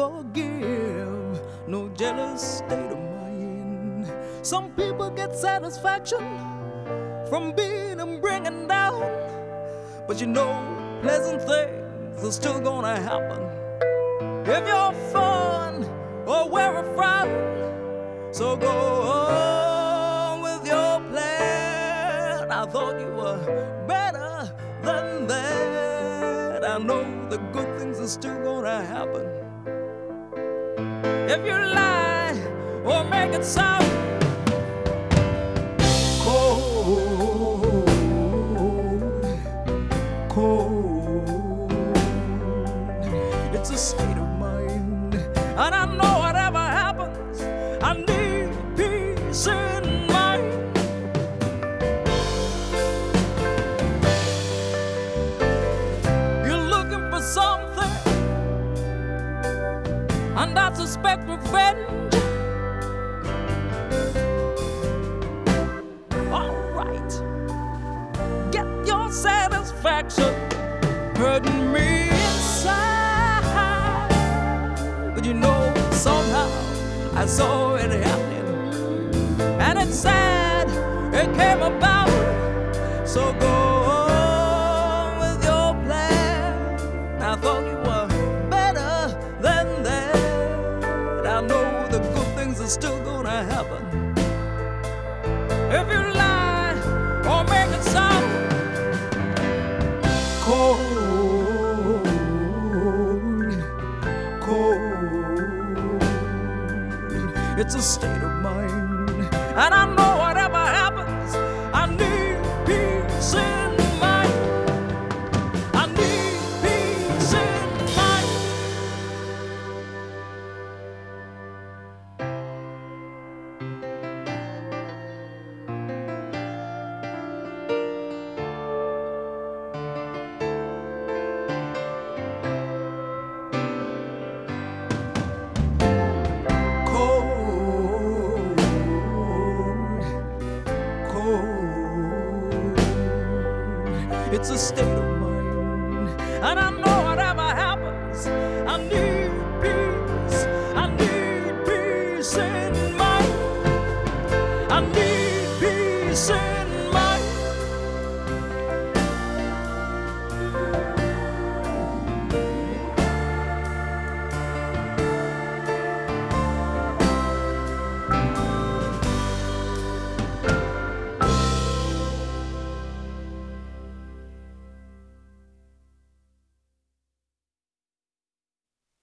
forgive, no jealous state of mind. Some people get satisfaction from being and bringing down, but you know pleasant things are still gonna happen if you're fun or wear a frown. So go on with your plan. I thought you were better than that. I know the good things are still gonna happen if you lie or make it sound cold, cold. It's a state of mind, and I know whatever happens, I need peace in mind. You're looking for something, and I suspect revenge. Alright, get your satisfaction hurting me inside. But you know, somehow I saw it happening, and it's sad it came about. So go on with your plan. I thought you were better than that. I know the good things are still gonna happen if you lie or make it sound cold, cold. It's a state of mind, and I know whatever happens, I need peace in mind. I need peace in mind. Cold, cold. It's a state of mind, and I know what